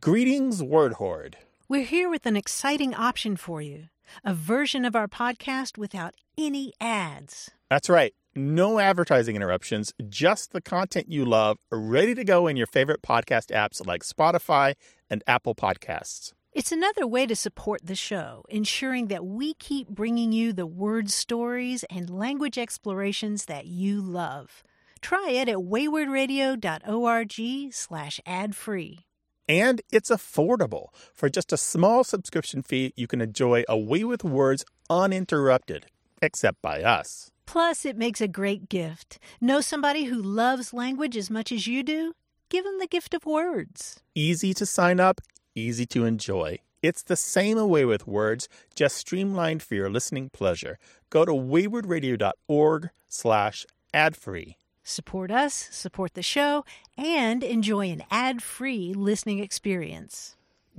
Greetings, Word Horde. We're here with an exciting option for you. A version of our podcast without any ads. That's right. No advertising interruptions, just the content you love, ready to go in your favorite podcast apps like Spotify and Apple Podcasts. It's another way to support the show, ensuring that we keep bringing you the word stories and language explorations that you love. Try it at waywardradio.org/ad-free. And it's affordable. For just a small subscription fee, you can enjoy A Way with Words uninterrupted, except by us. Plus, it makes a great gift. Know somebody who loves language as much as you do? Give them the gift of words. Easy to sign up, easy to enjoy. It's the same A Way with Words, just streamlined for your listening pleasure. Go to waywardradio.org/ad-free. Support us, support the show, and enjoy an ad-free listening experience.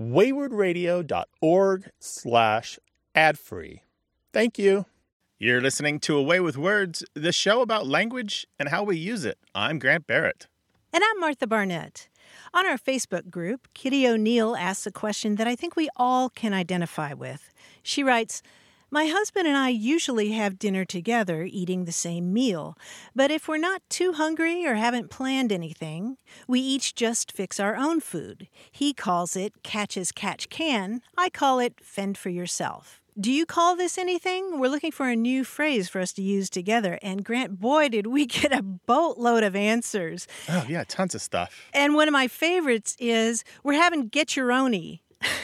waywardradio.org/ad-free. Thank you. You're listening to A Way with Words, the show about language and how we use it. I'm Grant Barrett. And I'm Martha Barnett. On our Facebook group, Kitty O'Neill asks a question that I think we all can identify with. She writes, "My husband and I usually have dinner together, eating the same meal. But if we're not too hungry or haven't planned anything, we each just fix our own food. He calls it catch as catch can. I call it fend for yourself. Do you call this anything? We're looking for a new phrase for us to use together." And Grant, boy, did we get a boatload of answers. Oh, yeah, tons of stuff. And one of my favorites is, we're having get-your-ony.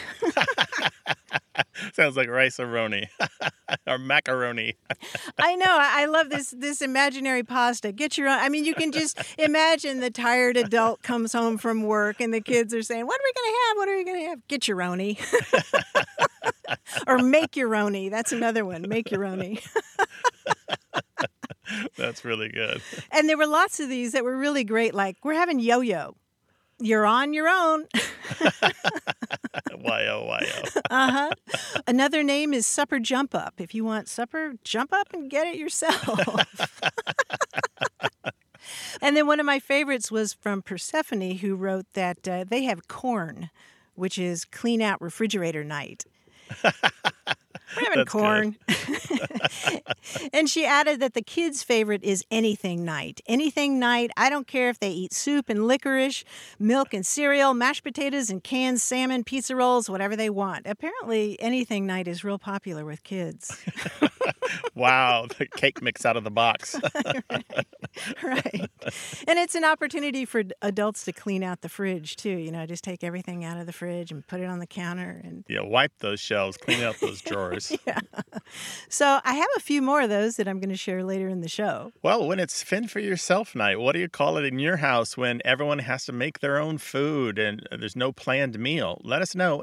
Sounds like rice-a-roni or macaroni. I know. I love this imaginary pasta. Get your own. I mean, you can just imagine the tired adult comes home from work and the kids are saying, "What are we going to have? What are we going to have?" Get your own. Or make your own. That's another one. Make your own. That's really good. And there were lots of these that were really great, like, we're having yo-yo. You're on your own. Y-O. Uh-huh. Another name is supper jump up. If you want supper, jump up and get it yourself. And then one of my favorites was from Persephone, who wrote that they have corn, which is clean out refrigerator night. We're having corn. And she added that the kids' favorite is anything night. Anything night. I don't care if they eat soup and licorice, milk and cereal, mashed potatoes and canned salmon, pizza rolls, whatever they want. Apparently, anything night is real popular with kids. Wow, the cake mix out of the box. Right. And it's an opportunity for adults to clean out the fridge, too. You know, just take everything out of the fridge and put it on the counter. And yeah, wipe those shelves, clean out those drawers. Yeah. So I have a few more of those that I'm going to share later in the show. Well, when it's fend for yourself night, what do you call it in your house when everyone has to make their own food and there's no planned meal? Let us know,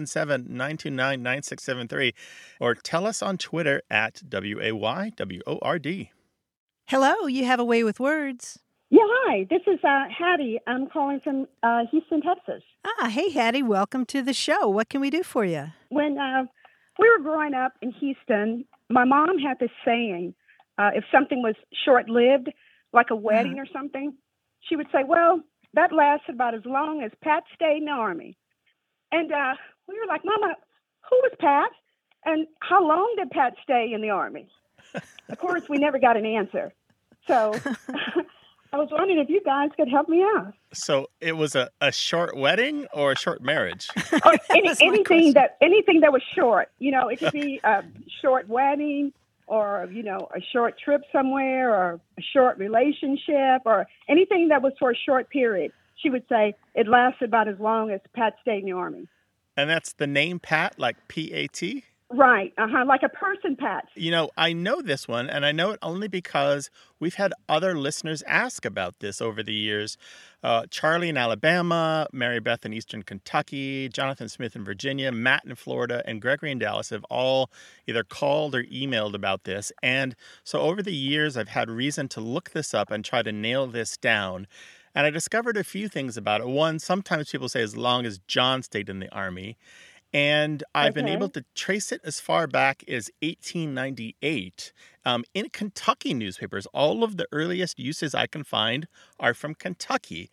877-929-9673, or tell us on Twitter at WAYWORD. Hello, you have A Way with Words. Yeah, hi. This is Hattie. I'm calling from Houston, Texas. Hey, Hattie. Welcome to the show. What can we do for you? When we were growing up in Houston, my mom had this saying, if something was short-lived, like a wedding or something, she would say, well, that lasted about as long as Pat stayed in the Army. And we were like, Mama, who was Pat? And how long did Pat stay in the Army? Of course, we never got an answer. So I was wondering if you guys could help me out. So it was a short wedding or a short marriage? Or anything that was short. You know, it could be a short wedding or, you know, a short trip somewhere or a short relationship or anything that was for a short period. She would say it lasted about as long as Pat stayed in the Army. And that's the name Pat, like P-A-T? Right, like a person, Pat. You know, I know this one, and I know it only because we've had other listeners ask about this over the years. Charlie in Alabama, Mary Beth in Eastern Kentucky, Jonathan Smith in Virginia, Matt in Florida, and Gregory in Dallas have all either called or emailed about this. And so over the years, I've had reason to look this up and try to nail this down. And I discovered a few things about it. One, sometimes people say as long as John stayed in the Army. And I've been able to trace it as far back as 1898 in Kentucky newspapers. All of the earliest uses I can find are from Kentucky.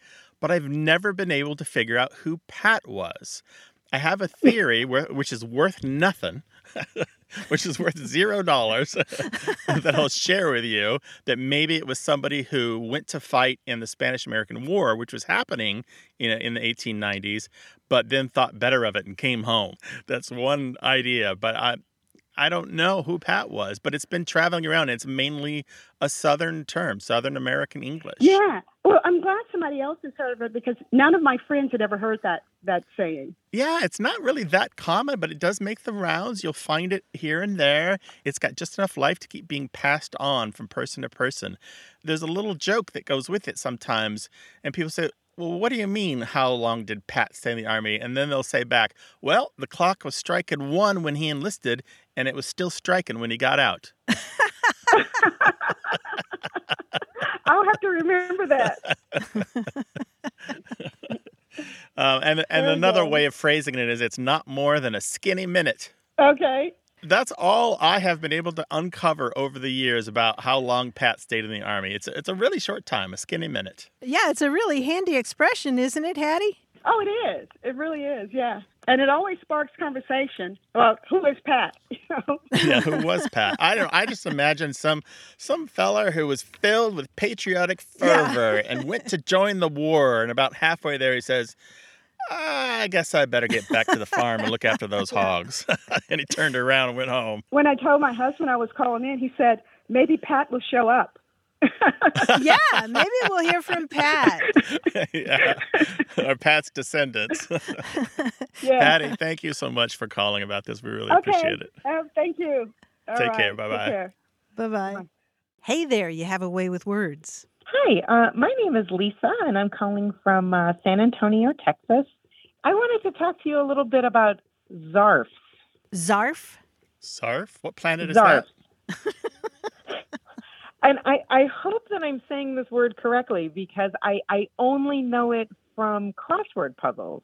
but I've never been able to figure out who Pat was. I have a theory which is worth nothing, which is worth $0 that I'll share with you, that maybe it was somebody who went to fight in the Spanish-American War, which was happening in the 1890s, but then thought better of it and came home. That's one idea, but I don't know who Pat was, but it's been traveling around. It's mainly a Southern term, Southern American English. Yeah. Well, I'm glad somebody else has heard of it because none of my friends had ever heard that saying. Yeah, it's not really that common, but it does make the rounds. You'll find it here and there. It's got just enough life to keep being passed on from person to person. There's a little joke that goes with it sometimes, and people say, well, what do you mean, how long did Pat stay in the Army? And then they'll say back, well, the clock was striking 1 when he enlisted, and it was still striking when he got out. I'll have to remember that. And another way of phrasing it is it's not more than a skinny minute. Okay. That's all I have been able to uncover over the years about how long Pat stayed in the Army. It's a really short time, a skinny minute. Yeah, it's a really handy expression, isn't it, Hattie? Oh, it is. It really is, yeah. And it always sparks conversation. Well, who is Pat? Yeah, who was Pat? I don't know. I just imagine some fella who was filled with patriotic fervor and went to join the war. And about halfway there, he says, I guess I better get back to the farm and look after those hogs. And he turned around and went home. When I told my husband I was calling in, he said, maybe Pat will show up. Yeah, maybe we'll hear from Pat. Yeah, or Pat's descendants. Yeah. Patty, thank you so much for calling about this. We really appreciate it. Thank you. All Take right. care. Bye-bye. Take care. Bye-bye. Bye. Hey there, you have a way with words. Hi, my name is Lisa, and I'm calling from San Antonio, Texas. I wanted to talk to you a little bit about zarfs. Zarf? Sarf? What planet is Zarfs. that? And I hope that I'm saying this word correctly because I only know it from crossword puzzles.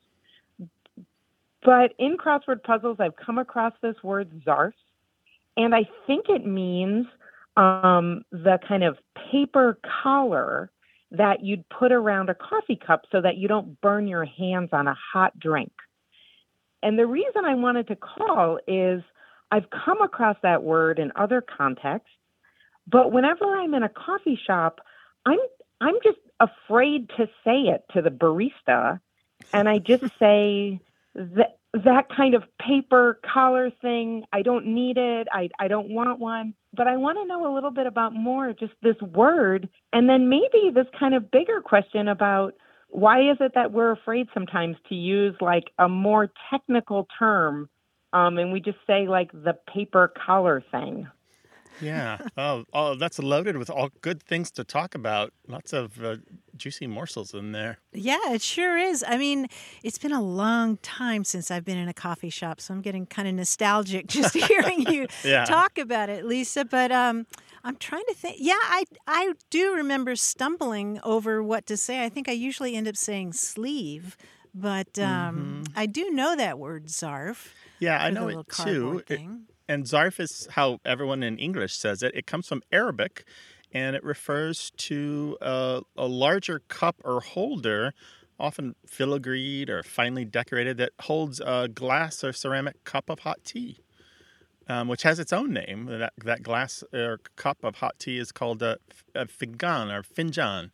But in crossword puzzles, I've come across this word zarfs, and I think it means the kind of paper collar that you'd put around a coffee cup so that you don't burn your hands on a hot drink. And the reason I wanted to call is I've come across that word in other contexts, but whenever I'm in a coffee shop, I'm just afraid to say it to the barista, and I just say that kind of paper collar thing. I don't need it. I don't want one. But I want to know a little bit about more just this word, and then maybe this kind of bigger question about why is it that we're afraid sometimes to use like a more technical term, and we just say like the paper collar thing. Yeah. Oh, that's loaded with all good things to talk about. Lots of juicy morsels in there. Yeah, it sure is. I mean, it's been a long time since I've been in a coffee shop, so I'm getting kind of nostalgic just hearing you talk about it, Lisa. But I'm trying to think. Yeah, I do remember stumbling over what to say. I think I usually end up saying sleeve, but I do know that word, zarf. Yeah, I know it too. And zarf is how everyone in English says it. It comes from Arabic, and it refers to a larger cup or holder, often filigreed or finely decorated, that holds a glass or ceramic cup of hot tea, which has its own name. That glass or cup of hot tea is called a fingan or finjan.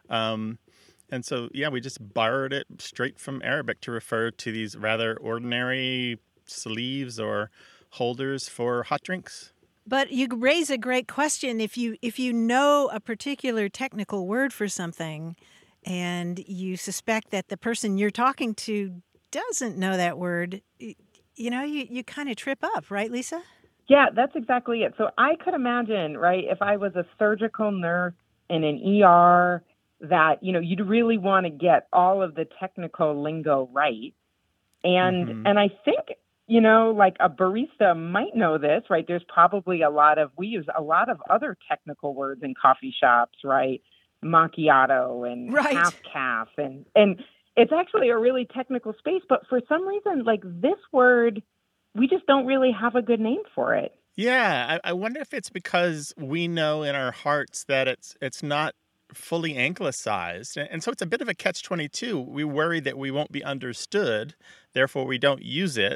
And so, yeah, we just borrowed it straight from Arabic to refer to these rather ordinary sleeves or holders for hot drinks. But you raise a great question. If you know a particular technical word for something and you suspect that the person you're talking to doesn't know that word, you kind of trip up, right, Lisa? Yeah, that's exactly it. So I could imagine, right, if I was a surgical nurse in an ER that, you'd really want to get all of the technical lingo right. And I think like a barista might know this, right? There's probably we use a lot of other technical words in coffee shops, right? Macchiato and half calf. And it's actually a really technical space. But for some reason, like this word, we just don't really have a good name for it. Yeah, I wonder if it's because we know in our hearts that it's not fully anglicized. And so it's a bit of a catch-22. We worry that we won't be understood, therefore we don't use it.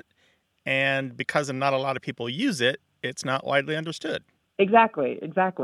And because not a lot of people use it, it's not widely understood. Exactly.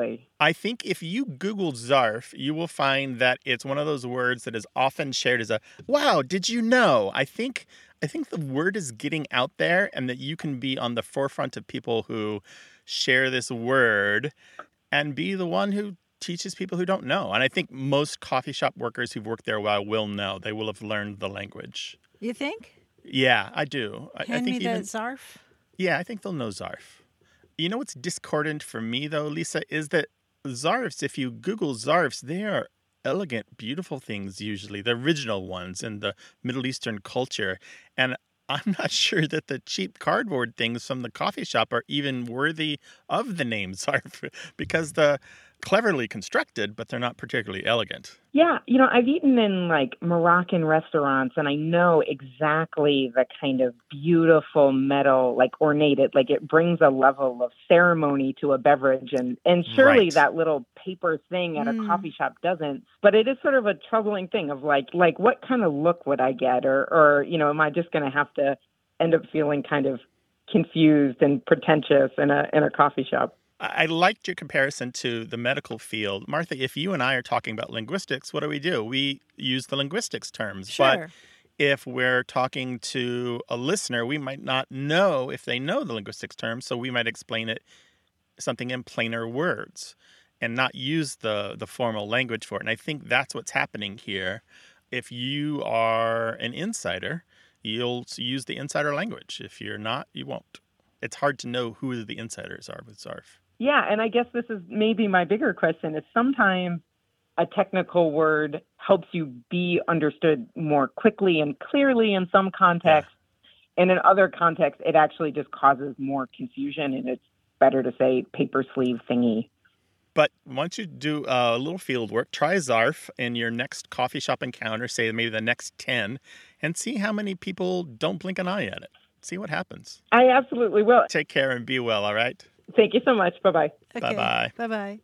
I think if you Google Zarf, you will find that it's one of those words that is often shared as a, wow, did you know? I think the word is getting out there and that you can be on the forefront of people who share this word and be the one who teaches people who don't know. And I think most coffee shop workers who've worked there a while will know. They will have learned the language. You think? Yeah, I do. Hand me the Zarf? Yeah, I think they'll know Zarf. You know what's discordant for me, though, Lisa, is that Zarfs, if you Google Zarfs, they are elegant, beautiful things usually, the original ones in the Middle Eastern culture. And I'm not sure that the cheap cardboard things from the coffee shop are even worthy of the name Zarf because they're cleverly constructed, but they're not particularly elegant. Yeah, I've eaten in like Moroccan restaurants, and I know exactly the kind of beautiful metal, like ornated, like it brings a level of ceremony to a beverage, and surely Right. that little paper thing at a coffee shop doesn't. But it is sort of a troubling thing of like what kind of look would I get, or am I just going to have to end up feeling kind of confused and pretentious in a coffee shop? I liked your comparison to the medical field. Martha, if you and I are talking about linguistics, what do? We use the linguistics terms. Sure. But if we're talking to a listener, we might not know if they know the linguistics terms, so we might explain something in plainer words and not use the formal language for it. And I think that's what's happening here. If you are an insider, you'll use the insider language. If you're not, you won't. It's hard to know who the insiders are with Zarf. Yeah, and I guess this is maybe my bigger question is sometimes a technical word helps you be understood more quickly and clearly in some contexts. Yeah. And in other contexts, it actually just causes more confusion, and it's better to say paper sleeve thingy. But once you do a little field work, try Zarf in your next coffee shop encounter, say maybe the next 10, and see how many people don't blink an eye at it. See what happens. I absolutely will. Take care and be well, all right? Thank you so much. Bye-bye. Okay. Bye-bye. Bye-bye.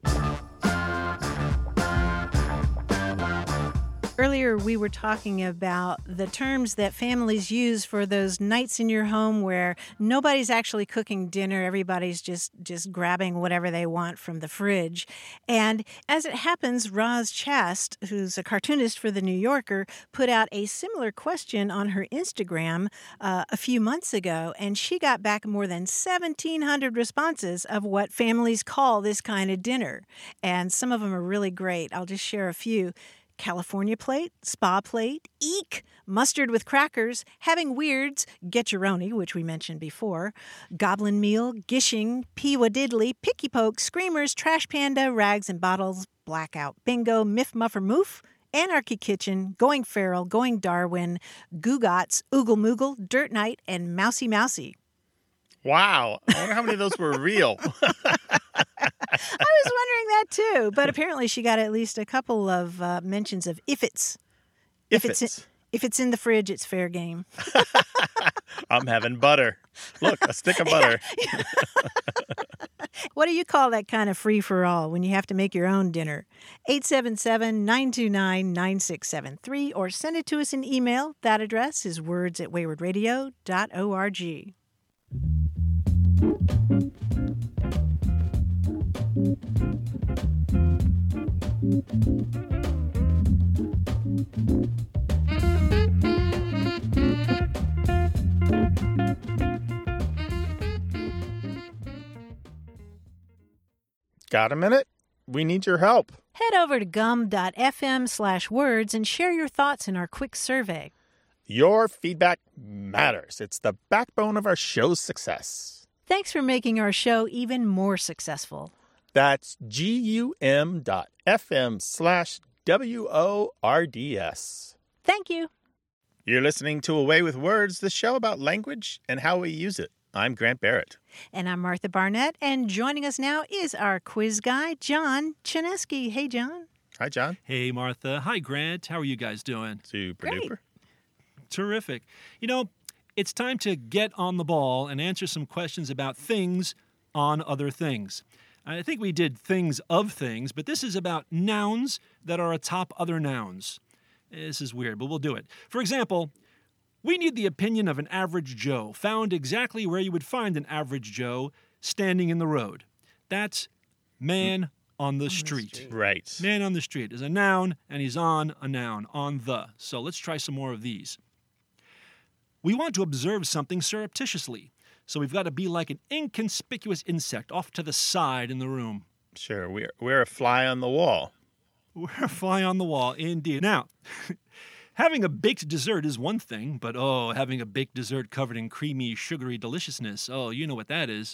Earlier, we were talking about the terms that families use for those nights in your home where nobody's actually cooking dinner. Everybody's just grabbing whatever they want from the fridge. And as it happens, Roz Chast, who's a cartoonist for The New Yorker, put out a similar question on her Instagram a few months ago, and she got back more than 1,700 responses of what families call this kind of dinner. And some of them are really great. I'll just share a few. California plate, spa plate, eek, mustard with crackers, having weirds, getcheroni, which we mentioned before, goblin meal, gishing, peewa diddly, picky poke, screamers, trash panda, rags and bottles, blackout bingo, miff muffer moof, anarchy kitchen, going feral, going Darwin, googots, oogle moogle, dirt night, and mousy mousy. Wow. I wonder how many of those were real. I was wondering that too, but apparently she got at least a couple of mentions of if it's in the fridge, it's fair game. I'm having butter. Look, a stick of butter. What do you call that kind of free-for-all when you have to make your own dinner? 877-929-9673 or send it to us in email. That address is words@waywardradio.org. Got a minute? We need your help. Head over to gum.fm/words and share your thoughts in our quick survey. Your feedback matters. It's the backbone of our show's success. Thanks for making our show even more successful. That's gum.fm/WORDS. Thank you. You're listening to Away with Words, the show about language and how we use it. I'm Grant Barrett. And I'm Martha Barnett, and joining us now is our quiz guy, John Chinesky. Hey, John. Hi, John. Hey, Martha. Hi, Grant. How are you guys doing? Super Great. duper. Terrific. It's time to get on the ball and answer some questions about things on other things. I think we did things of things, but this is about nouns that are atop other nouns. This is weird, but we'll do it. For example, we need the opinion of an average Joe, found exactly where you would find an average Joe standing in the road. That's man on the street. Right. Man on the street is a noun, and he's on a noun, on the. So let's try some more of these. We want to observe something surreptitiously, so we've got to be like an inconspicuous insect off to the side in the room. Sure. We're a fly on the wall. We're a fly on the wall, indeed. Now, having a baked dessert is one thing, but having a baked dessert covered in creamy, sugary deliciousness, you know what that is.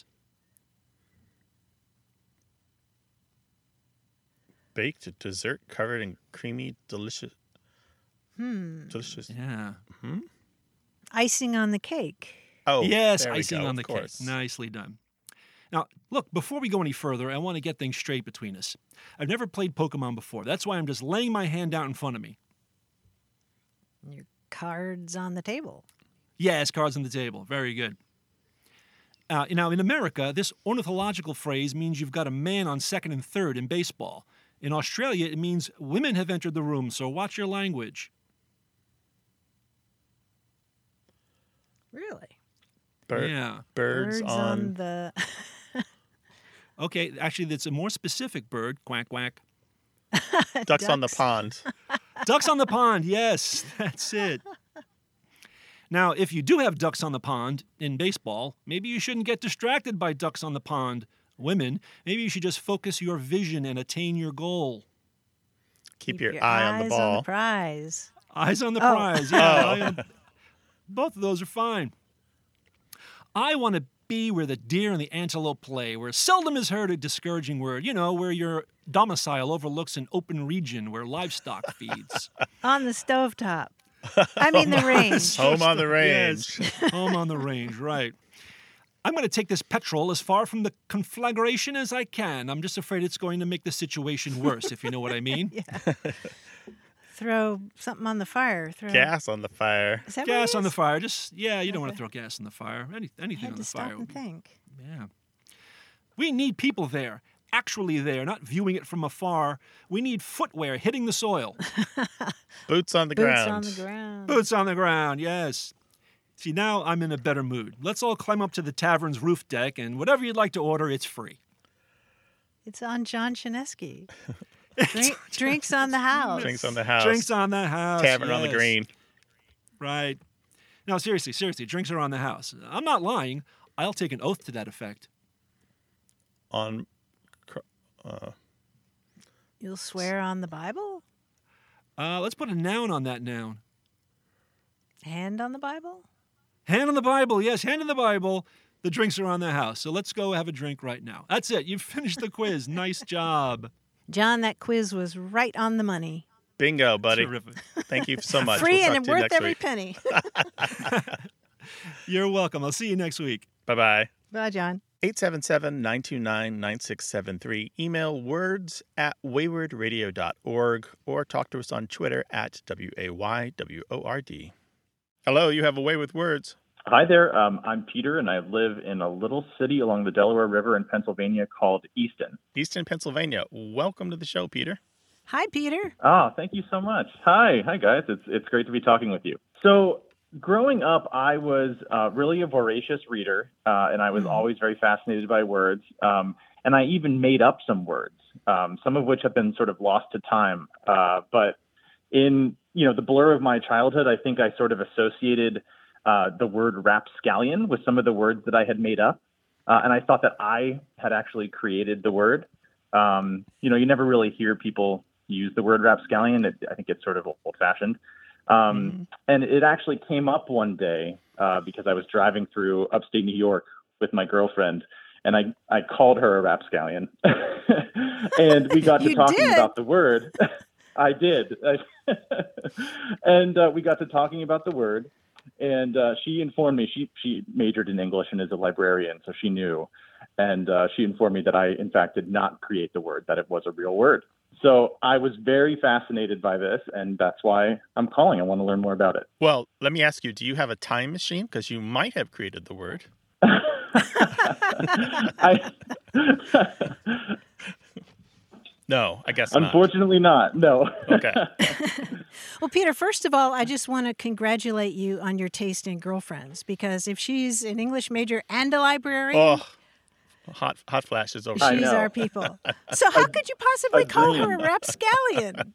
Baked dessert covered in creamy, delicious. Delicious. Yeah. Icing on the cake. Oh, yes, there we icing go, on the of cake. course. Nicely done. Now, look, before we go any further, I want to get things straight between us. I've never played Pokemon before. That's why I'm just laying my hand out in front of me. Your cards on the table. Yes, cards on the table. Very good. Now, in America, this ornithological phrase means you've got a man on second and third in baseball. In Australia, it means women have entered the room, so watch your language. Really? Yeah. Birds on the... Okay, actually, that's a more specific bird. Quack, quack. ducks on the pond. Ducks on the pond, yes, that's it. Now, if you do have ducks on the pond in baseball, maybe you shouldn't get distracted by ducks on the pond. Women, maybe you should just focus your vision and attain your goal. Keep your eye on the eyes ball. on the prize. Eyes on the prize, yeah. Both of those are fine. I want to be where the deer and the antelope play, where seldom is heard a discouraging word, where your domicile overlooks an open region where livestock feeds. On the stovetop. I mean the range. Home on the range. Yes, home on the range, right. I'm going to take this petrol as far from the conflagration as I can. I'm just afraid it's going to make the situation worse, if you know what I mean. Yeah. Throw something on the fire. Gas on the fire. Is that Gas what it on the is? fire. You don't want to throw gas on the fire. Anything I had on to the stop fire. and think. Yeah. We need people there, actually there, not viewing it from afar. We need footwear hitting the soil. Boots on the Boots ground. on the ground. Boots on the ground, yes. See, now I'm in a better mood. Let's all climb up to the tavern's roof deck, and whatever you'd like to order, it's free. It's on John Chinesky. Drinks on the house. Drinks on the house. Drinks on the house. Tavern on the yes. green. Right. No, seriously, drinks are on the house. I'm not lying. I'll take an oath to that effect. You'll swear on the Bible? Let's put a noun on that noun. Hand on the Bible? Hand on the Bible, yes, hand on the Bible. The drinks are on the house, so let's go have a drink right now. That's it. You've finished the quiz. Nice job. John, that quiz was right on the money. Bingo, buddy. Terrific. Thank you so much. Free We'll and talk to you worth next every week. penny. You're welcome. I'll see you next week. Bye-bye. Bye, John. 877-929-9673. Email words@waywardradio.org or talk to us on Twitter @WAYWORD. Hello, you have a way with words. Hi there. I'm Peter, and I live in a little city along the Delaware River in Pennsylvania called Easton. Easton, Pennsylvania. Welcome to the show, Peter. Hi, Peter. Oh, thank you so much. Hi guys. It's great to be talking with you. So, growing up, I was really a voracious reader, and I was always very fascinated by words. And I even made up some words, some of which have been sort of lost to time. But in the blur of my childhood, I think I sort of associated the word rapscallion with some of the words that I had made up. And I thought that I had actually created the word. You never really hear people use the word rapscallion. I think it's sort of old-fashioned. And it actually came up one day because I was driving through upstate New York with my girlfriend, and I called her a rapscallion. And we got to talking about the word. I did. And we got to talking about the word. And she informed me, she majored in English and is a librarian, so she knew. And she informed me that I, in fact, did not create the word, that it was a real word. So I was very fascinated by this, and that's why I'm calling. I want to learn more about it. Well, let me ask you, do you have a time machine? Because you might have created the word. No, I guess not. Unfortunately not. No. Okay. Well, Peter, first of all, I just want to congratulate you on your taste in girlfriends, because if she's an English major and a librarian, hot flashes over I she's know. our people. So how could you possibly call her a rapscallion?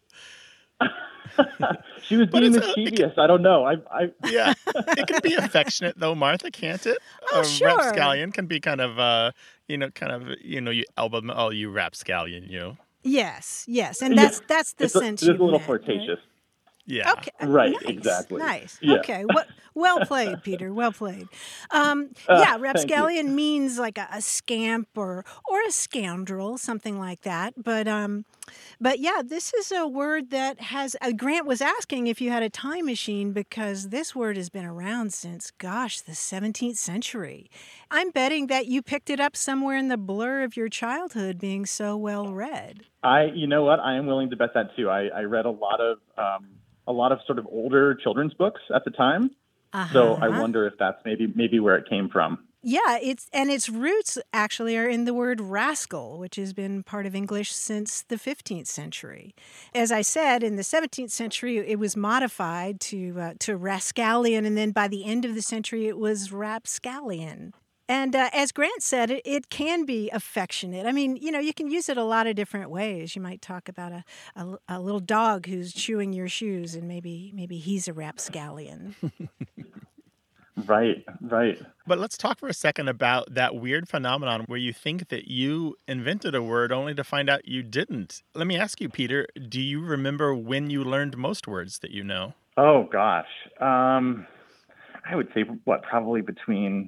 She was being it's mischievous. I don't know. Yeah, it can be affectionate though, Martha, can't it? Oh, sure. Rapscallion can be kind of, you elbow them. Oh, you rapscallion, you. Yes, and that's the sense It's you a little meant, flirtatious. right? Yeah. Okay, Right, nice, exactly. Nice. Yeah. Okay, well played, Peter. Well played. Thank Rapscallion means like a scamp or a scoundrel, something like that. But yeah, this is a word that has. Grant was asking if you had a time machine because this word has been around since, the 17th century. I'm betting that you picked it up somewhere in the blur of your childhood, being so well read. You know what? I am willing to bet that too. I read a lot of sort of older children's books at the time. So I wonder if that's maybe where it came from. Yeah, its roots actually are in the word rascal, which has been part of English since the 15th century. As I said, in the 17th century, it was modified to rascallion, and then by the end of the century, it was rapscallion. And as Grant said, it can be affectionate. I mean, you can use it a lot of different ways. You might talk about a little dog who's chewing your shoes, and maybe he's a rapscallion. Right. But let's talk for a second about that weird phenomenon where you think that you invented a word only to find out you didn't. Let me ask you, Peter, do you remember when you learned most words that you know? Oh, gosh. I would say, probably between,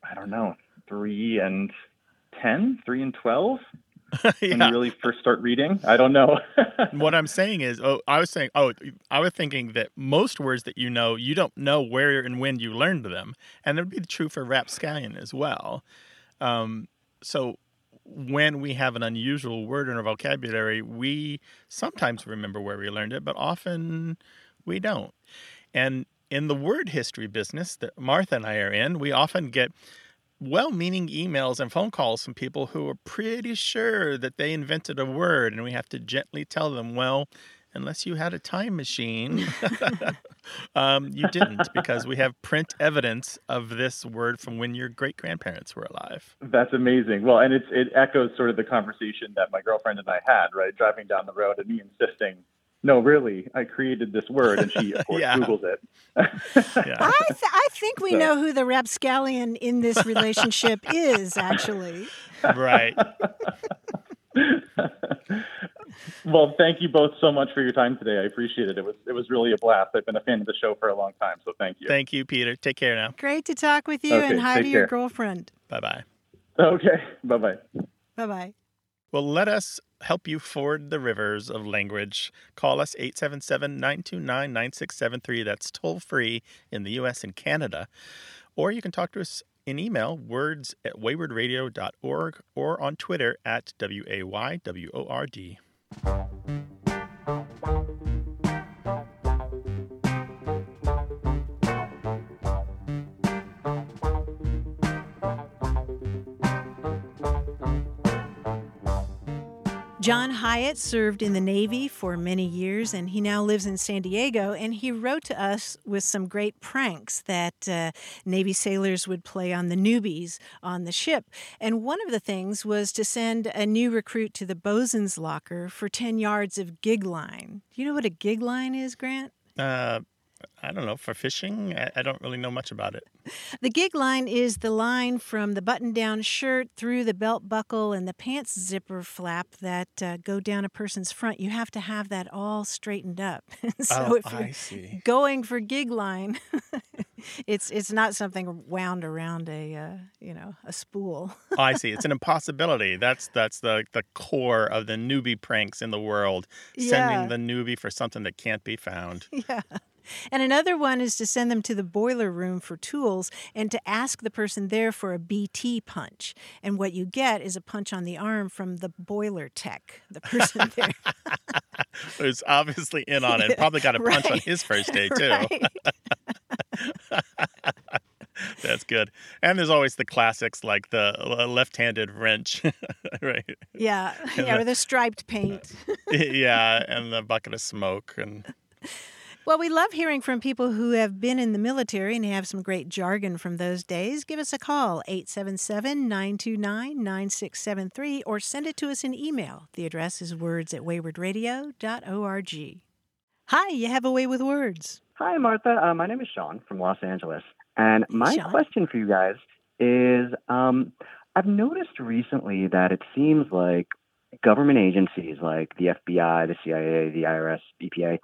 3 and 10, 3 and 12? When you really first start reading? I don't know. What I'm saying is, I was thinking that most words that you know, you don't know where and when you learned them. And it would be true for rapscallion as well. So when we have an unusual word in our vocabulary, we sometimes remember where we learned it, but often we don't. And in the word history business that Martha and I are in, we often get well-meaning emails and phone calls from people who are pretty sure that they invented a word, and we have to gently tell them, well, unless you had a time machine, you didn't, because we have print evidence of this word from when your great-grandparents were alive. That's amazing. Well, and it echoes sort of the conversation that my girlfriend and I had, right? Driving down the road and me insisting, no, really, I created this word, and she, of course, Googled it. I think we know who the rapscallion in this relationship is, actually. Right. Well, thank you both so much for your time today. I appreciate it. It was really a blast. I've been a fan of the show for a long time, so thank you. Thank you, Peter. Take care now. Great to talk with you, and hi to your girlfriend. Bye-bye. Okay, bye-bye. Bye-bye. Well, let us help you ford the rivers of language. Call us 877-929-9673. That's toll free in the U.S. and Canada. Or you can talk to us in email, words@waywardradio.org, or on Twitter @WAYWORD. John Hyatt served in the Navy for many years, and he now lives in San Diego, and he wrote to us with some great pranks that Navy sailors would play on the newbies on the ship. And one of the things was to send a new recruit to the bosun's locker for 10 yards of gig line. Do you know what a gig line is, Grant? I don't know, for fishing? I don't really know much about it. The gig line is the line from the button-down shirt through the belt buckle and the pants zipper flap that go down a person's front. You have to have that all straightened up. So if you're going for gig line, it's not something wound around a spool. Oh, I see. It's an impossibility. That's the core of the newbie pranks in the world. Sending the newbie for something that can't be found. Yeah. And another one is to send them to the boiler room for tools and to ask the person there for a BT punch. And what you get is a punch on the arm from the boiler tech, the person there. Who's obviously in on it. Probably got a punch on his first day, too. Right. That's good. And there's always the classics like the left-handed wrench, right? Yeah, or the striped paint. Yeah, and the bucket of smoke. Well, we love hearing from people who have been in the military and have some great jargon from those days. Give us a call, 877-929-9673, or send it to us in email. The address is words@waywardradio.org. Hi, you have a way with words. Hi, Martha. My name is Sean from Los Angeles. And my Sean. question for you guys is I've noticed recently that it seems like government agencies like the FBI, the CIA, the IRS, EPA,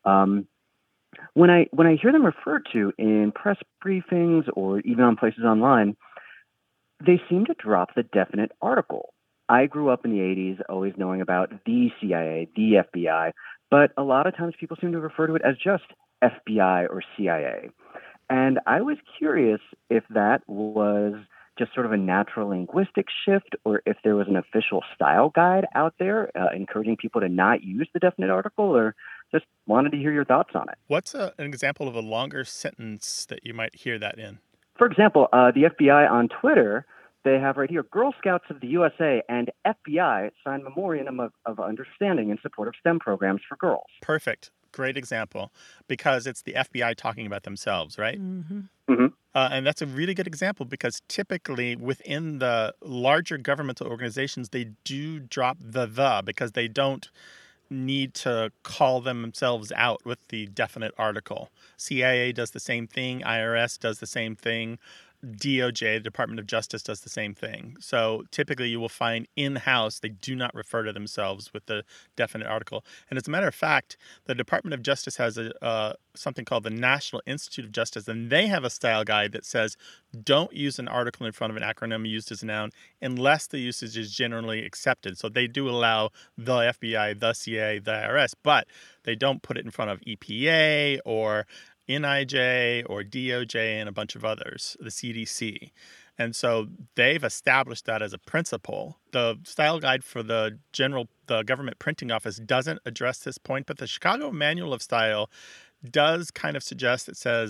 when I hear them referred to in press briefings or even on places online, they seem to drop the definite article. I grew up in the 80s always knowing about the CIA, the FBI, but a lot of times people seem to refer to it as just FBI or CIA. And I was curious if that was just sort of a natural linguistic shift or if there was an official style guide out there encouraging people to not use the definite article, or just wanted to hear your thoughts on it. What's an example of a longer sentence that you might hear that in? For example, the FBI on Twitter, they have right here, Girl Scouts of the USA and FBI signed memorandum of understanding in support of STEM programs for girls. Perfect. Great example, because it's the FBI talking about themselves, right? Mm-hmm. Mm-hmm. And that's a really good example because typically within the larger governmental organizations, they do drop the because they don't need to call themselves out with the definite article. CIA does the same thing. IRS does the same thing. DOJ, the Department of Justice, does the same thing. So typically you will find in-house, they do not refer to themselves with the definite article. And as a matter of fact, the Department of Justice has something called the National Institute of Justice, and they have a style guide that says don't use an article in front of an acronym used as a noun unless the usage is generally accepted. So they do allow the FBI, the CIA, the IRS, but they don't put it in front of EPA or NIJ or DOJ and a bunch of others, the CDC. And so they've established that as a principle. The style guide for the government printing office doesn't address this point, but the Chicago Manual of Style does kind of suggest, it says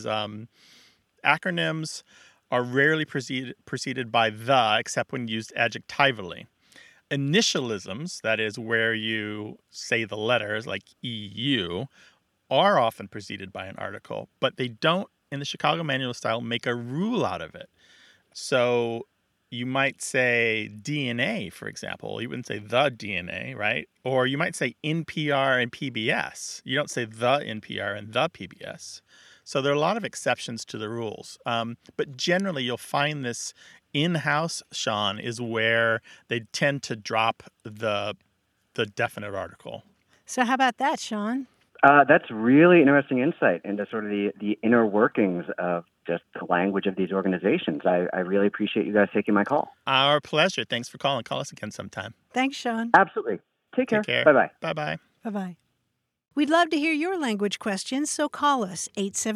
acronyms are rarely preceded by the, except when used adjectively. Initialisms, that is where you say the letters like EU, are often preceded by an article, but they don't, in the Chicago Manual of Style, make a rule out of it. So you might say DNA, for example. You wouldn't say the DNA, right? Or you might say NPR and PBS. You don't say the NPR and the PBS. So there are a lot of exceptions to the rules. But generally, you'll find this in-house, Sean, is where they tend to drop the definite article. So how about that, Sean? That's really interesting insight into sort of the inner workings of just the language of these organizations. I really appreciate you guys taking my call. Our pleasure. Thanks for calling. Call us again sometime. Thanks, Sean. Absolutely. Take care. Bye-bye. Bye-bye. Bye-bye. We'd love to hear your language questions, so call us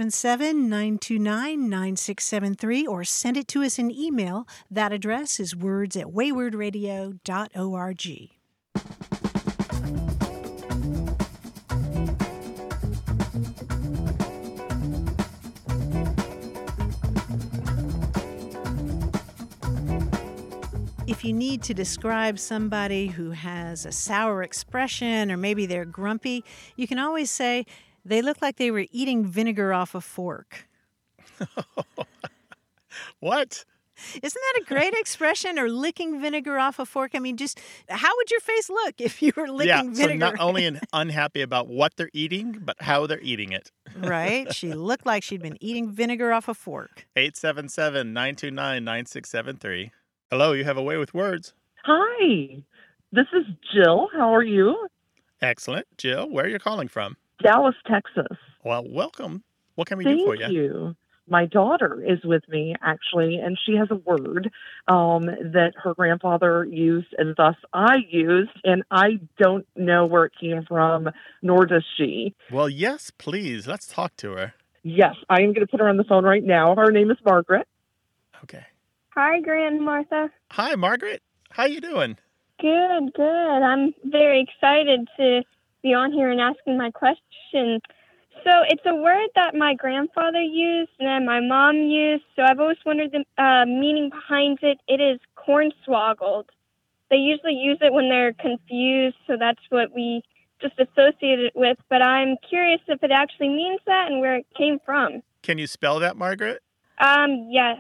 877-929-9673 or send it to us in email. That address is words@waywardradio.org. If you need to describe somebody who has a sour expression or maybe they're grumpy, you can always say, they look like they were eating vinegar off a fork. What? Isn't that a great expression? Or licking vinegar off a fork? I mean, just how would your face look if you were licking vinegar? So not only unhappy about what they're eating, but how they're eating it. Right? She looked like she'd been eating vinegar off a fork. 877-929-9673. Hello, you have a way with words. Hi, this is Jill. How are you? Excellent. Jill, where are you calling from? Dallas, Texas. Well, welcome. What can we do for you? Thank you. My daughter is with me, actually, and she has a word that her grandfather used and thus I used, and I don't know where it came from, nor does she. Well, yes, please. Let's talk to her. Yes, I am going to put her on the phone right now. Her name is Margaret. Okay. Hi, Grand Martha. Hi, Margaret. How you doing? Good, good. I'm very excited to be on here and asking my question. So it's a word that my grandfather used and then my mom used. So I've always wondered the meaning behind it. It is cornswoggled. They usually use it when they're confused, so that's what we just associate it with. But I'm curious if it actually means that and where it came from. Can you spell that, Margaret? Yes.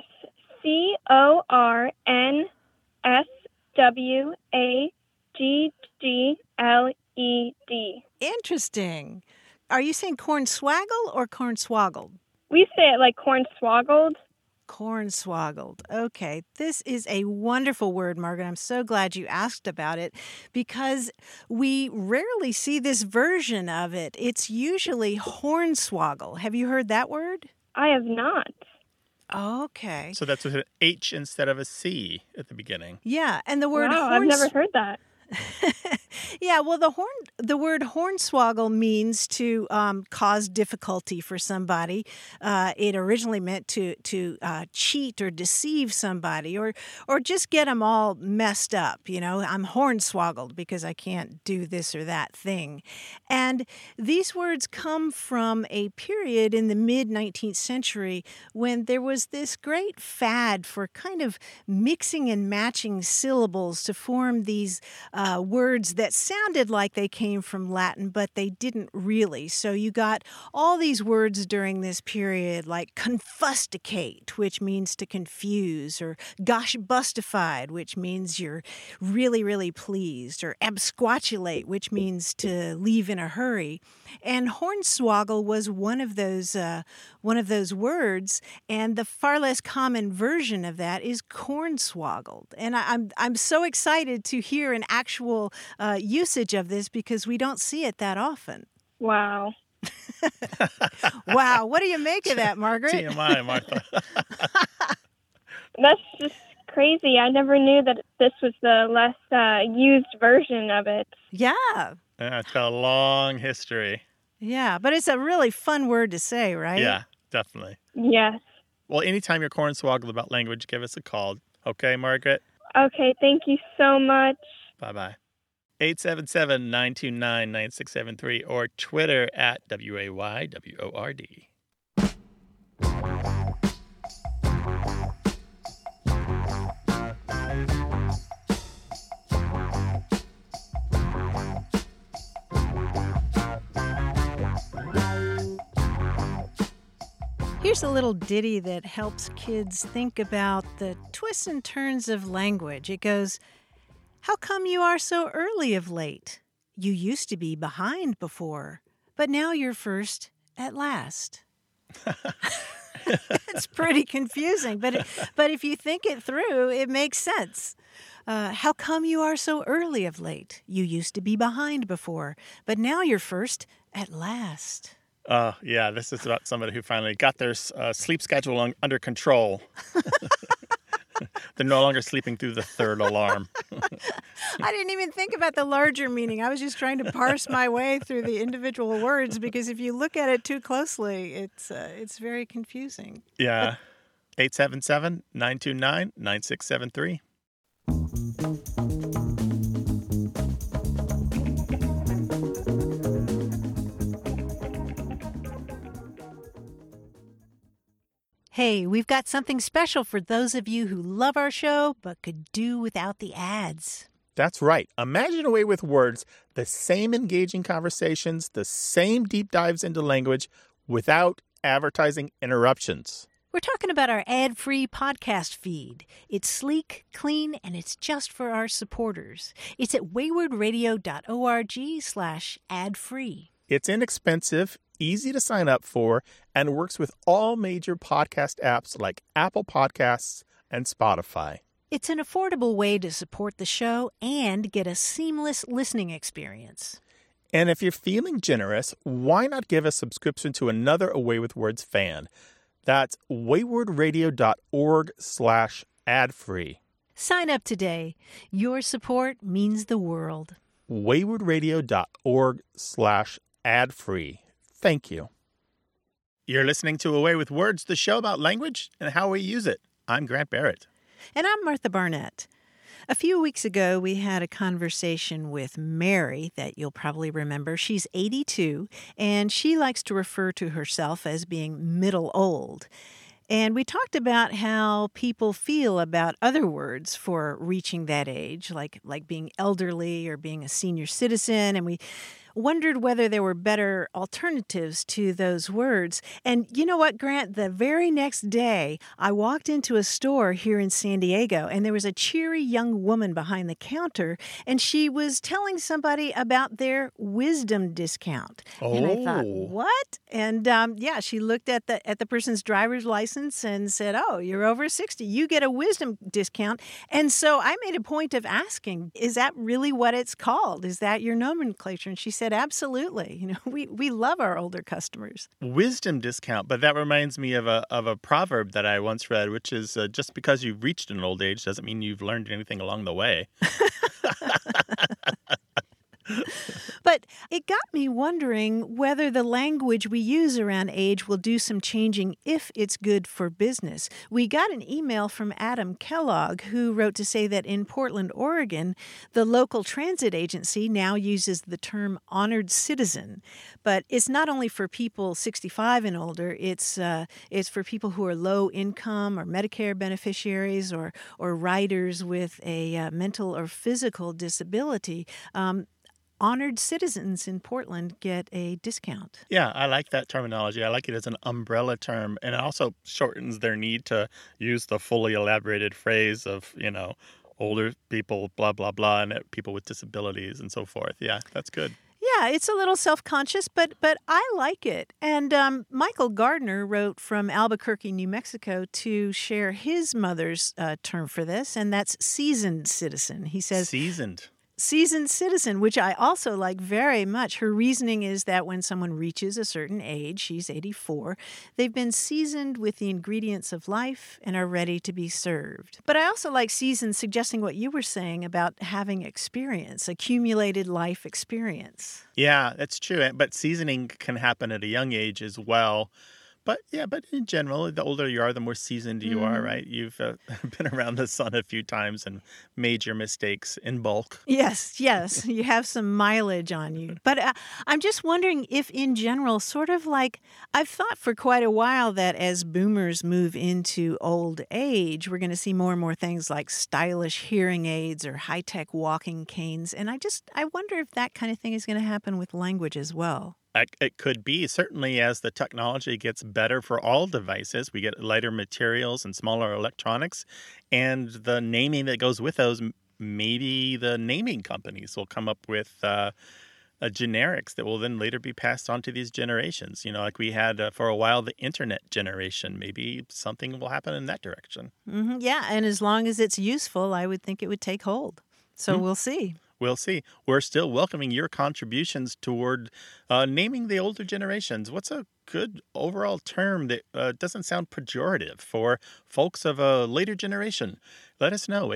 Cornswaggled. Interesting. Are you saying cornswaggle or cornswoggled? We say it like cornswoggled. Cornswoggled. Okay, this is a wonderful word, Margaret. I'm so glad you asked about it because we rarely see this version of it. It's usually hornswoggle. Have you heard that word? I have not. Okay. So that's with an H instead of a C at the beginning. Yeah, and the word Wow, I've never heard that. Yeah, well, the word hornswoggle means to cause difficulty for somebody. It originally meant to cheat or deceive somebody, or just get them all messed up. You know, I'm hornswoggled because I can't do this or that thing. And these words come from a period in the mid-19th century when there was this great fad for kind of mixing and matching syllables to form these words that sounded like they came from Latin, but they didn't really. So you got all these words during this period like confusticate, which means to confuse, or gosh bustified, which means you're really, really pleased, or absquatulate, which means to leave in a hurry. And hornswoggle was one of those words, and the far less common version of that is cornswoggled. And I'm so excited to hear an actual usage of this because we don't see it that often. Wow. Wow. What do you make of that, Margaret? TMI, Martha. That's just crazy. I never knew that this was the less used version of it. Yeah. Yeah, it's got a long history. Yeah, but it's a really fun word to say, right? Yeah, definitely. Yes. Well, anytime you're cornswoggled about language, give us a call. Okay, Margaret? Okay, thank you so much. Bye-bye. 877-929-9673 or Twitter at WAYWORD. Here's a little ditty that helps kids think about the twists and turns of language. It goes, "How come you are so early of late? You used to be behind before, but now you're first at last." It's pretty confusing, but if you think it through, it makes sense. How come you are so early of late? You used to be behind before, but now you're first at last. Yeah, this is about somebody who finally got their sleep schedule under control. They're no longer sleeping through the third alarm. I didn't even think about the larger meaning. I was just trying to parse my way through the individual words because if you look at it too closely, it's very confusing. Yeah. 877-929-9673. Hey, we've got something special for those of you who love our show but could do without the ads. That's right. Imagine a way with words, the same engaging conversations, the same deep dives into language without advertising interruptions. We're talking about our ad-free podcast feed. It's sleek, clean, and it's just for our supporters. It's at waywardradio.org/ad-free. It's inexpensive, easy to sign up for, and works with all major podcast apps like Apple Podcasts and Spotify. It's an affordable way to support the show and get a seamless listening experience. And if you're feeling generous, why not give a subscription to another Away with Words fan? That's waywardradio.org/ad-free. Sign up today. Your support means the world. waywardradio.org/ad-free. Thank you. You're listening to Away with Words, the show about language and how we use it. I'm Grant Barrett. And I'm Martha Barnett. A few weeks ago, we had a conversation with Mary that you'll probably remember. She's 82, and she likes to refer to herself as being middle old. And we talked about how people feel about other words for reaching that age, like being elderly or being a senior citizen. And we wondered whether there were better alternatives to those words. And you know what, Grant? The very next day, I walked into a store here in San Diego, and there was a cheery young woman behind the counter, and she was telling somebody about their wisdom discount. Oh. And I thought, what? And she looked at the person's driver's license and said, oh, you're over 60. You get a wisdom discount. And so I made a point of asking, is that really what it's called? Is that your nomenclature? And she said, absolutely. You know, we love our older customers. Wisdom discount, but that reminds me of a proverb that I once read, which is just because you've reached an old age doesn't mean you've learned anything along the way. But it got me wondering whether the language we use around age will do some changing if it's good for business. We got an email from Adam Kellogg, who wrote to say that in Portland, Oregon, the local transit agency now uses the term honored citizen. But it's not only for people 65 and older, it's for people who are low income or Medicare beneficiaries or riders with a mental or physical disability. Honored citizens in Portland get a discount. Yeah, I like that terminology. I like it as an umbrella term, and it also shortens their need to use the fully elaborated phrase of, older people, blah, blah, blah, and people with disabilities and so forth. Yeah, that's good. Yeah, it's a little self-conscious, but I like it. And Michael Gardner wrote from Albuquerque, New Mexico, to share his mother's term for this, and that's seasoned citizen. He says... Seasoned citizen, which I also like very much. Her reasoning is that when someone reaches a certain age, she's 84, they've been seasoned with the ingredients of life and are ready to be served. But I also like seasoned suggesting what you were saying about having experience, accumulated life experience. Yeah, that's true. But seasoning can happen at a young age as well. But in general, the older you are, the more seasoned you are, right? You've been around the sun a few times and made your mistakes in bulk. Yes. You have some mileage on you. But I'm just wondering if in general, sort of like I've thought for quite a while that as boomers move into old age, we're going to see more and more things like stylish hearing aids or high-tech walking canes. And I wonder if that kind of thing is going to happen with language as well. It could be. Certainly as the technology gets better for all devices, we get lighter materials and smaller electronics, and the naming that goes with those, maybe the naming companies will come up with generics that will then later be passed on to these generations. Like we had for a while the internet generation. Maybe something will happen in that direction. Mm-hmm. Yeah, and as long as it's useful, I would think it would take hold. So we'll see. We'll see. We're still welcoming your contributions toward naming the older generations. What's a good overall term that doesn't sound pejorative for folks of a later generation? Let us know,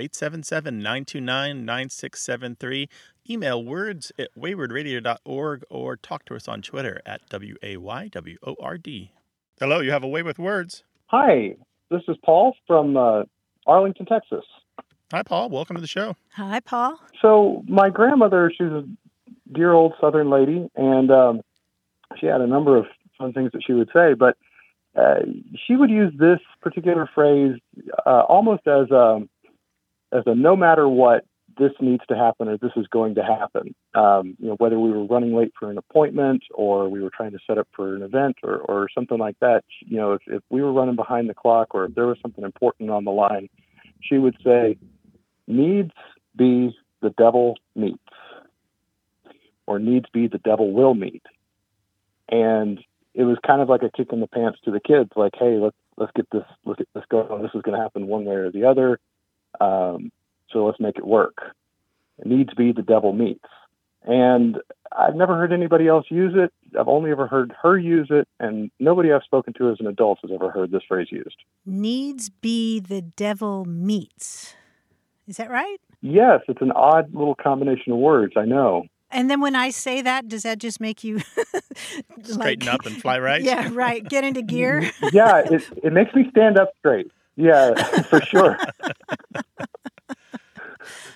877-929-9673. Email words@waywordradio.org or talk to us on Twitter at WAYWORD. Hello, you have a way with words. Hi, this is Paul from Arlington, Texas. Hi, Paul. Welcome to the show. Hi, Paul. So my grandmother, she's a dear old Southern lady, and she had a number of fun things that she would say, but she would use this particular phrase almost as a no matter what, this needs to happen or this is going to happen. Whether we were running late for an appointment or we were trying to set up for an event or something like that, if we were running behind the clock or if there was something important on the line, she would say, needs be the devil meets, or needs be the devil will meet. And it was kind of like a kick in the pants to the kids, like, hey, let's get this, let's go. This is going to happen one way or the other. So let's make it work. Needs be the devil meets. And I've never heard anybody else use it. I've only ever heard her use it, and nobody I've spoken to as an adult has ever heard this phrase used. Needs be the devil meets. Is that right? Yes, it's an odd little combination of words, I know. And then when I say that, does that just make you... straighten up and fly right? Yeah, right. Get into gear? Yeah, it makes me stand up straight. Yeah, for sure.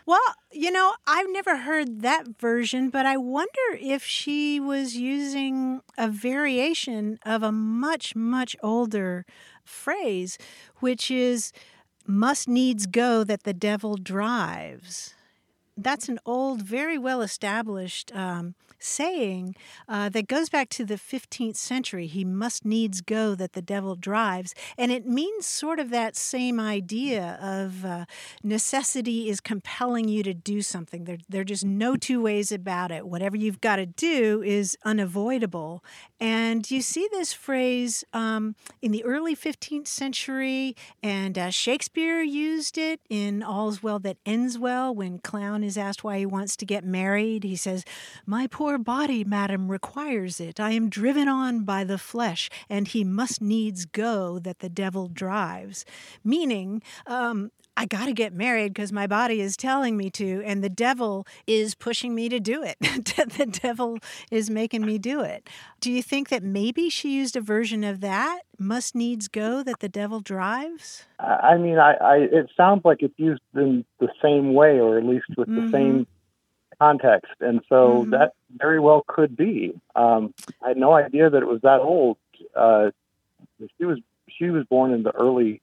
Well, I've never heard that version, but I wonder if she was using a variation of a much, much older phrase, which is must needs go that the devil drives. That's an old, very well-established saying that goes back to the 15th century. He must needs go that the devil drives. And it means sort of that same idea of necessity is compelling you to do something. There are just no two ways about it. Whatever you've got to do is unavoidable. And you see this phrase in the early 15th century, and Shakespeare used it in All's Well That Ends Well when Clown is asked why he wants to get married. He says, "My poor body, madam, requires it. I am driven on by the flesh, and he must needs go that the devil drives." Meaning, I got to get married because my body is telling me to, and the devil is pushing me to do it. The devil is making me do it. Do you think that maybe she used a version of that, must needs go that the devil drives? I mean, it sounds like it's used in the same way, or at least with the same context. And so that very well could be. I had no idea that it was that old. She was born in the early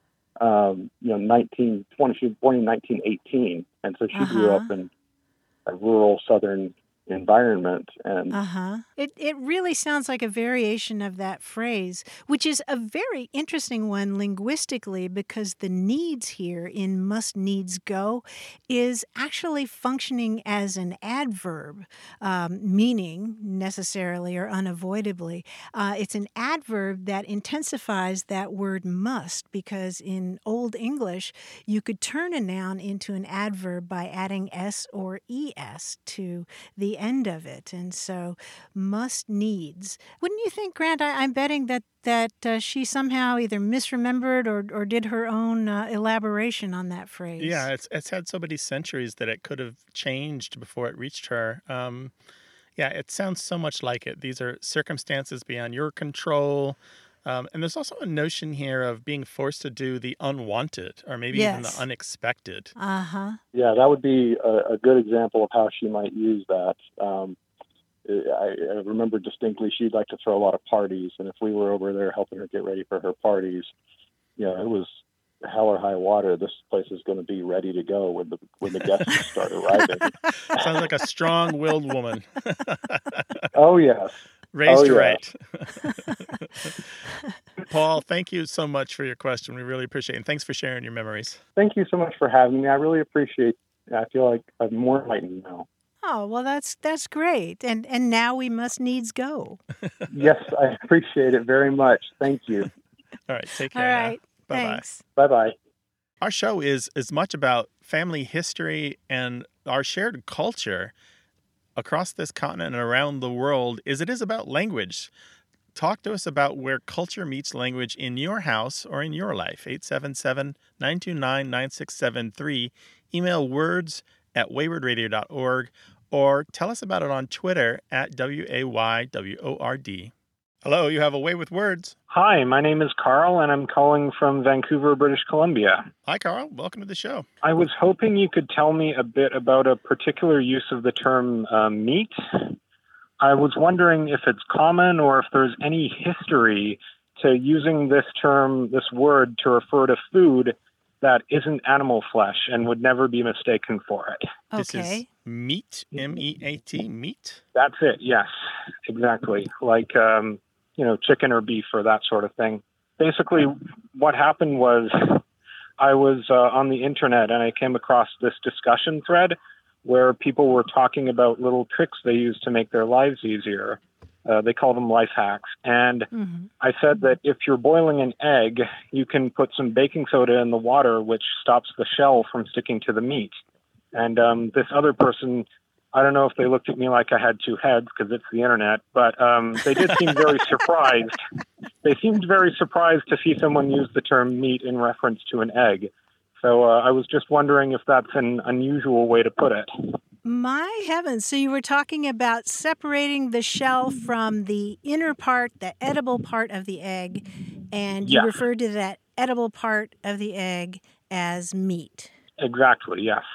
1920. She was born in 1918, and so she grew up in a rural Southern environment. And it really sounds like a variation of that phrase, which is a very interesting one linguistically, because the needs here in must needs go is actually functioning as an adverb, meaning necessarily or unavoidably. It's an adverb that intensifies that word must, because in Old English you could turn a noun into an adverb by adding s or es to the end of it. And so must needs. Wouldn't you think, Grant? I'm betting that she somehow either misremembered or did her own elaboration on that phrase. Yeah, it's had so many centuries that it could have changed before it reached her. Yeah, it sounds so much like it. These are circumstances beyond your control. And there's also a notion here of being forced to do the unwanted, or maybe even the unexpected. Yeah, that would be a good example of how she might use that. I remember distinctly she'd like to throw a lot of parties, and if we were over there helping her get ready for her parties, it was hell or high water. This place is going to be ready to go when the guests start arriving. Sounds like a strong-willed woman. Oh, yes. Raised right. Paul, thank you so much for your question. We really appreciate it. And thanks for sharing your memories. Thank you so much for having me. I really appreciate it. I feel like I'm more enlightened now. Oh, well, that's great. And now we must needs go. Yes, I appreciate it very much. Thank you. All right. Take care. All right. Bye-bye. Thanks. Bye-bye. Our show is as much about family history and our shared culture across this continent and around the world as it is about language. Talk to us about where culture meets language in your house or in your life. 877-929-9673. Email words@waywardradio.org, or tell us about it on Twitter @WAYWORD. Hello, you have a way with words. Hi, my name is Carl, and I'm calling from Vancouver, British Columbia. Hi, Carl. Welcome to the show. I was hoping you could tell me a bit about a particular use of the term meat. I was wondering if it's common or if there's any history to using this term, this word, to refer to food that isn't animal flesh and would never be mistaken for it. This is meat, M-E-A-T, meat? That's it, yes, exactly. Like, chicken or beef or that sort of thing. Basically, what happened was I was on the internet and I came across this discussion thread where people were talking about little tricks they use to make their lives easier. They call them life hacks. And I said that if you're boiling an egg, you can put some baking soda in the water, which stops the shell from sticking to the meat. And this other person, I don't know if they looked at me like I had two heads because it's the internet, but they did seem very surprised. They seemed very surprised to see someone use the term meat in reference to an egg. So I was just wondering if that's an unusual way to put it. My heavens. So you were talking about separating the shell from the inner part, the edible part of the egg, and you referred to that edible part of the egg as meat. Exactly, yes.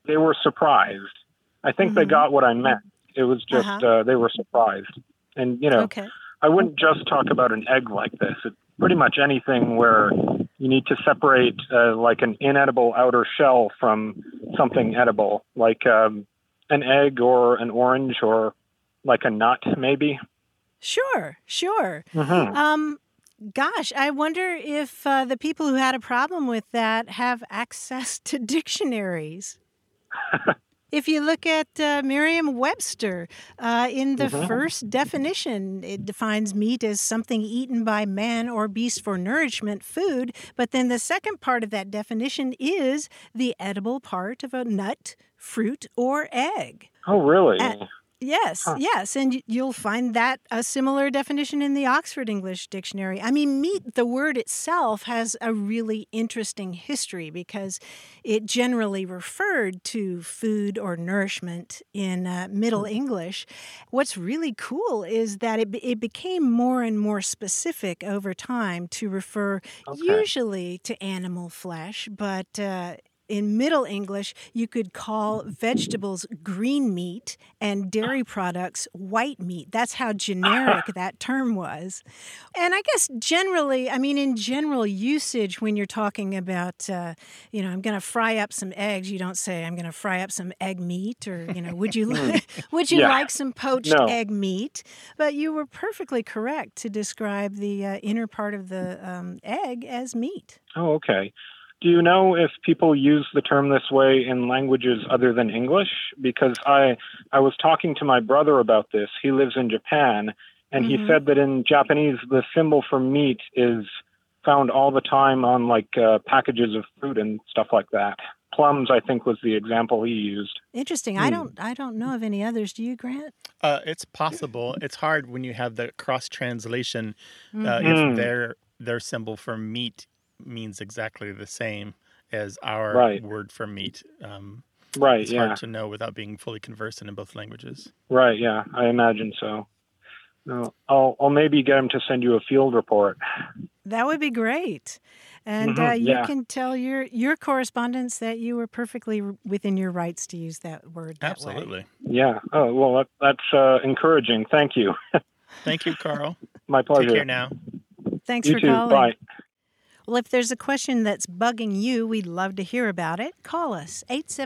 they were surprised. I think they got what I meant. It was just they were surprised. And, Okay. I wouldn't just talk about an egg like this. It's pretty much anything where you need to separate like an inedible outer shell from something edible, like an egg or an orange or like a nut, maybe. Sure. Mm-hmm. Gosh, I wonder if the people who had a problem with that have access to dictionaries. If you look at Merriam-Webster, in the first definition, it defines meat as something eaten by man or beast for nourishment, food. But then the second part of that definition is the edible part of a nut, fruit, or egg. Oh, really? Yes. And you'll find that a similar definition in the Oxford English Dictionary. I mean, meat, the word itself, has a really interesting history because it generally referred to food or nourishment in Middle English. What's really cool is that it became more and more specific over time to refer usually to animal flesh, but in Middle English, you could call vegetables green meat and dairy products white meat. That's how generic that term was. And I guess generally, in general usage, when you're talking about, I'm going to fry up some eggs, you don't say, I'm going to fry up some egg meat, or, would you like some poached egg meat? But you were perfectly correct to describe the inner part of the egg as meat. Oh, okay. Do you know if people use the term this way in languages other than English? Because I was talking to my brother about this. He lives in Japan, and he said that in Japanese, the symbol for meat is found all the time on packages of fruit and stuff like that. Plums, I think, was the example he used. Interesting. I don't know of any others. Do you, Grant? It's possible. It's hard when you have the cross translation. If their symbol for meat means exactly the same as our word for meat. It's hard to know without being fully conversant in both languages. Right, yeah, I imagine so. No, I'll maybe get him to send you a field report. That would be great. And you can tell your correspondents that you were perfectly within your rights to use that word that Absolutely. way. Yeah. Oh, well, that's encouraging. Thank you. Thank you, Carl. My pleasure. Take care now. Thanks you for too. calling. Bye. Well, if there's a question that's bugging you, we'd love to hear about it. Call us,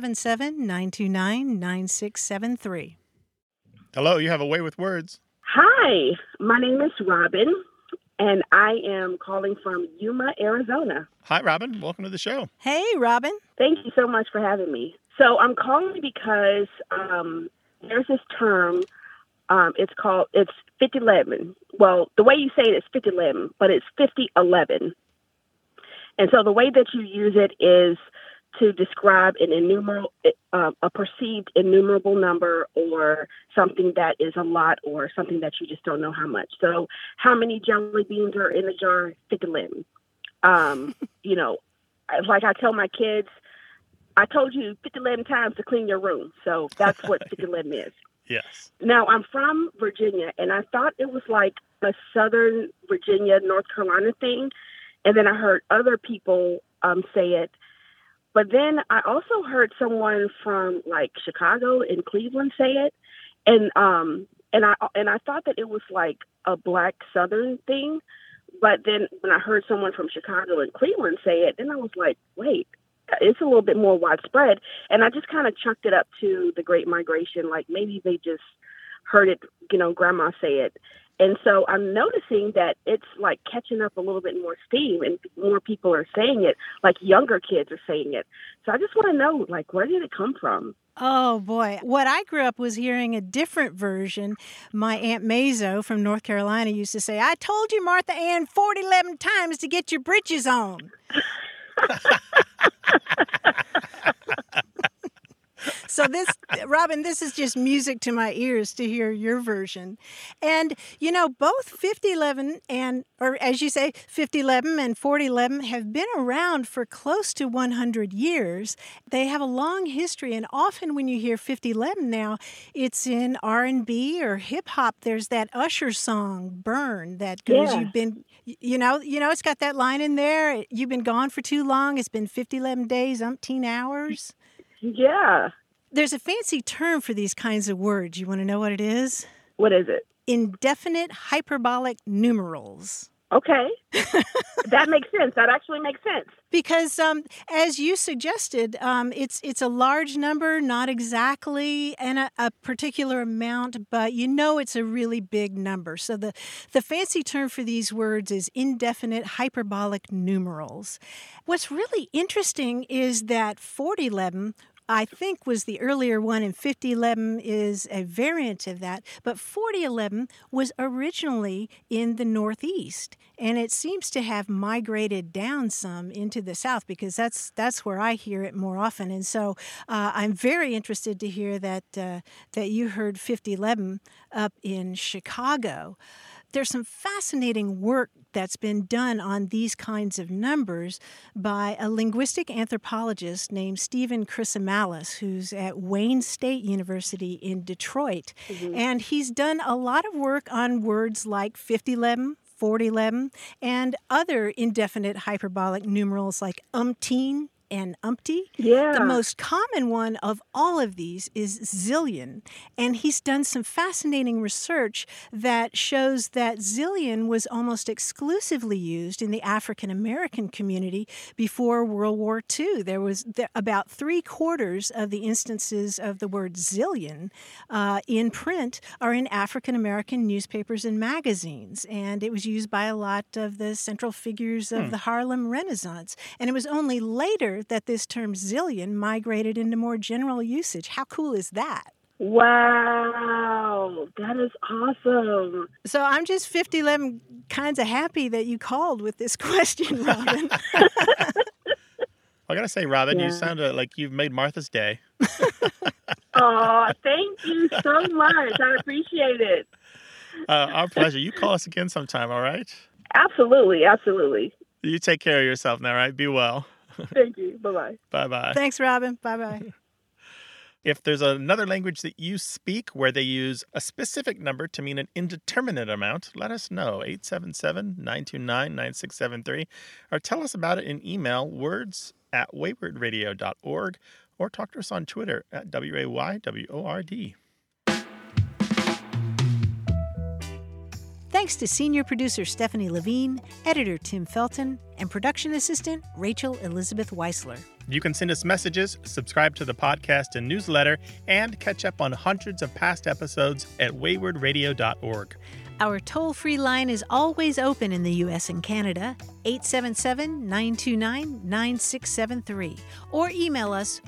877-929-9673. Hello, you have a way with words. Hi, my name is Robin, and I am calling from Yuma, Arizona. Hi, Robin. Welcome to the show. Hey, Robin. Thank you so much for having me. So I'm calling because there's this term. It's 5011. Well, the way you say it is 5011, but it's 5011. And so the way that you use it is to describe a perceived innumerable number, or something that is a lot, or something that you just don't know how much. So how many jelly beans are in a jar? 5011. Like I tell my kids, I told you 5011 times to clean your room. So that's what 5011 is. Yes. Now, I'm from Virginia, and I thought it was like a Southern Virginia, North Carolina thing. And then I heard other people say it. But then I also heard someone from like Chicago and Cleveland say it. And I thought that it was like a Black Southern thing. But then when I heard someone from Chicago and Cleveland say it, then I was like, wait, it's a little bit more widespread. And I just kind of chucked it up to the Great Migration. Like maybe they just heard it, grandma say it. And so I'm noticing that it's like catching up a little bit more steam, and more people are saying it, like younger kids are saying it. So I just want to know, like, where did it come from? Oh, boy. What I grew up was hearing a different version. My Aunt Mazo from North Carolina used to say, I told you, Martha Ann, 40-11 times to get your britches on. So Robin, this is just music to my ears to hear your version. And, both 5011 or as you say, 5011 and 4011 have been around for close to 100 years. They have a long history, and often when you hear 5011 now, it's in R&B or hip hop. There's that Usher song, Burn, that goes, You've been, it's got that line in there, you've been gone for too long, it's been 5011 days, umpteen hours. Yeah. There's a fancy term for these kinds of words. You want to know what it is? What is it? Indefinite hyperbolic numerals. Okay. That makes sense. That actually makes sense. Because as you suggested, it's a large number, not exactly a particular amount, but you know it's a really big number. So the fancy term for these words is indefinite hyperbolic numerals. What's really interesting is that 4011, I think, was the earlier one, and 5011 is a variant of that. But 4011 was originally in the Northeast, and it seems to have migrated down some into the South because that's where I hear it more often. And so I'm very interested to hear that you heard 5011 up in Chicago. There's some fascinating work that's been done on these kinds of numbers by a linguistic anthropologist named Stephen Chrysomalis, who's at Wayne State University in Detroit. Mm-hmm. And he's done a lot of work on words like 5011, 4011, and other indefinite hyperbolic numerals like umpteen and umpty. Yeah. The most common one of all of these is zillion. And he's done some fascinating research that shows that zillion was almost exclusively used in the African American community before World War II. There was about 3/4 of the instances of the word zillion in print are in African American newspapers and magazines. And it was used by a lot of the central figures of the Harlem Renaissance. And it was only later that this term zillion migrated into more general usage. How cool is that? Wow, that is awesome. So I'm just 5011 kinds of happy that you called with this question, Robin. I got to say, Robin, you sound like you've made Martha's day. Oh, thank you so much. I appreciate it. Our pleasure. You call us again sometime, all right? Absolutely, absolutely. You take care of yourself now, all right? Be well. Thank you. Bye-bye. Bye-bye. Thanks, Robin. Bye-bye. If there's another language that you speak where they use a specific number to mean an indeterminate amount, let us know, 877-929-9673, or tell us about it in email, words@waywordradio.org, or talk to us on Twitter at WAYWORD. Thanks to senior producer Stephanie Levine, editor Tim Felton, and production assistant Rachel Elizabeth Weisler. You can send us messages, subscribe to the podcast and newsletter, and catch up on hundreds of past episodes at waywordradio.org. Our toll-free line is always open in the U.S. and Canada, 877-929-9673, or email us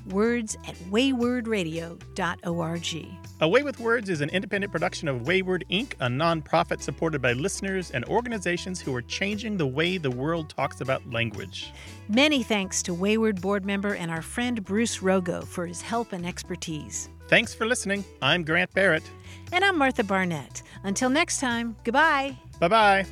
words@waywordradio.org. A Way with Words is an independent production of Wayword, Inc., a nonprofit supported by listeners and organizations who are changing the way the world talks about language. Many thanks to Wayword board member and our friend Bruce Rogo for his help and expertise. Thanks for listening. I'm Grant Barrett. And I'm Martha Barnett. Until next time, goodbye. Bye-bye.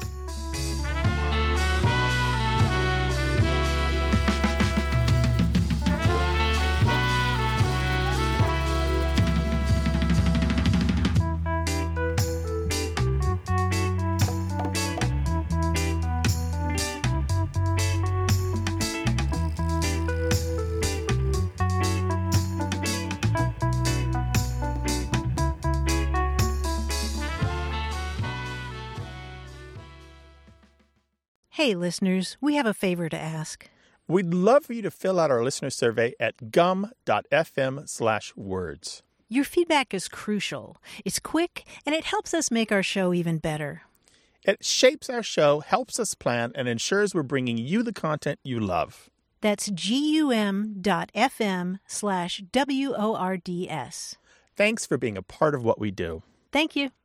Hey, listeners, we have a favor to ask. We'd love for you to fill out our listener survey at gum.fm/words. Your feedback is crucial. It's quick, and it helps us make our show even better. It shapes our show, helps us plan, and ensures we're bringing you the content you love. That's gum.fm/WORDS. Thanks for being a part of what we do. Thank you.